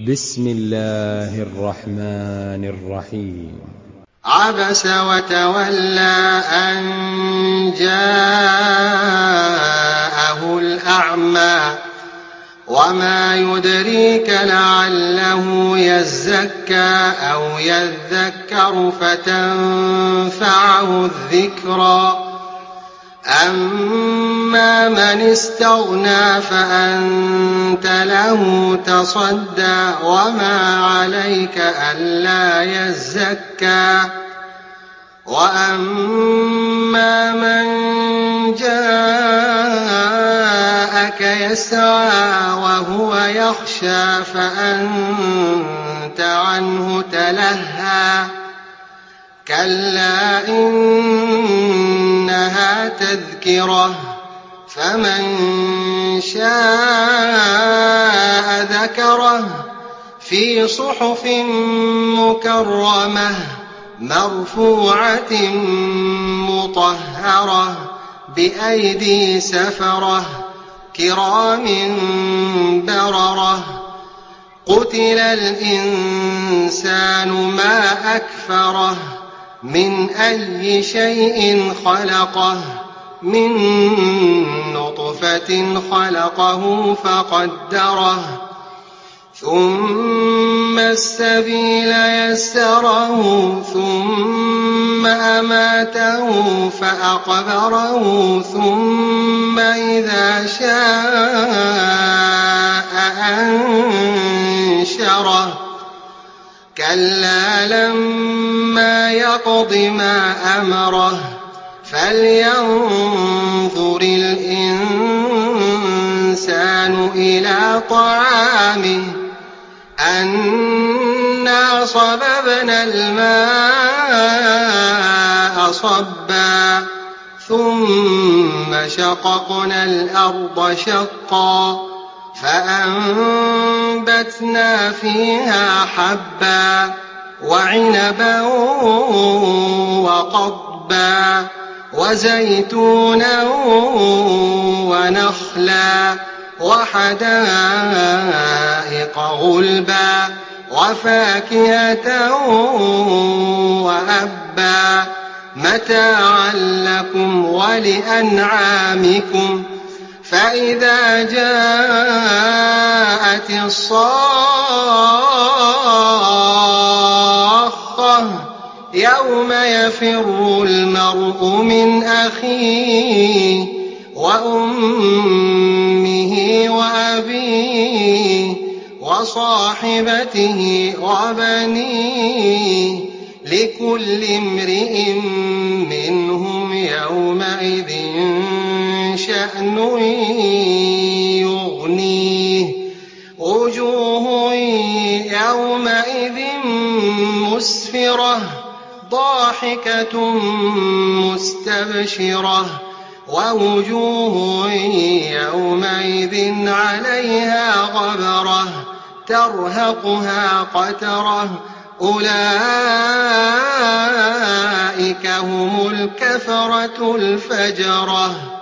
بسم الله الرحمن الرحيم. عبس وتولى أن جاءه الأعمى وما يدريك لعله يزكى أو يذكر فتنفعه الذكرى أما من استغنى فأنت له تصدى وما عليك ألا يزكى وأما من جاءك يسعى وهو يخشى فأنت عنه تلهى كلا إنها تذكرة فمن شاء ذكره في صحف مكرمة مرفوعة مطهرة بأيدي سفرة كرام بررة قتل الإنسان ما أكفره من أي شيء خلقه من نطفة خلقه فقدره ثم السبيل يسره ثم أماته فأقبره ثم إذا شاء أنشره كلا لما يقض ما أمره فلينظر الإنسان إلى طعامه أنا صببنا الماء صبا ثم شققنا الأرض شقا فأنبتنا فيها حبا وعنبا وقضبا وزيتونا ونخلا وحدائق غلبا وفاكهة وأبا متاعا لكم ولأنعامكم فإذا جاءت الصاخة يوم يفر المرء من أخيه وأمه وأبيه وصاحبته وبنيه لكل امرئ منهم يومئذ شأن يغنيه وجوه يومئذ مسفرة ضاحكة مستبشرة ووجوه يومئذ عليها غبرة ترهقها قترة أولئك هم الكفرة الفجرة.